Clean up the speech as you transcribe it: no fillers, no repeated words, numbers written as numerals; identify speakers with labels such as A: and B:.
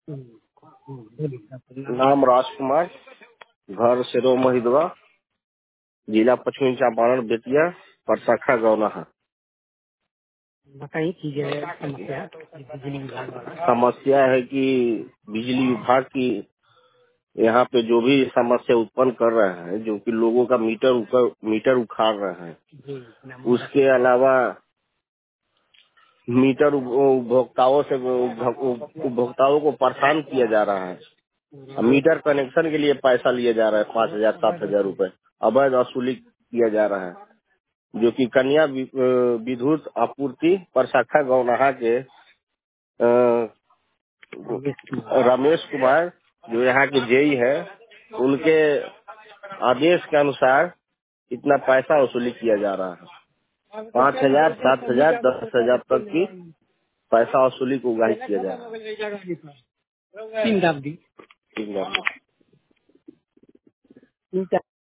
A: नाम राजकुमार, घर सिरो महिदवा, जिला पश्चिमी चंपारण, बेतिया, परशाखा गौना है।
B: बताइए की समस्या बिजली विभाग वाला।
A: समस्या है कि बिजली विभाग की यहाँ पे जो भी समस्या उत्पन्न कर रहे हैं, जो कि लोगों का मीटर उखाड़ रहे हैं, उसके अलावा मीटर उपभोक्ताओं को परेशान किया जा रहा है। मीटर कनेक्शन के लिए पैसा लिए जा रहा है 5,000 7,000 रूपए अवैध वसूली किया जा रहा है, जो कि कन्या विद्युत आपूर्ति परशाखा गौनाहा के रमेश कुमार जो यहाँ के जेई है, उनके आदेश के अनुसार इतना पैसा वसूली किया जा रहा है। 5,000 7,000 10,000 तक की पैसा वसूली को उगाही किया जा रहा है।
B: 3 दाब दी।
A: 3 लाख।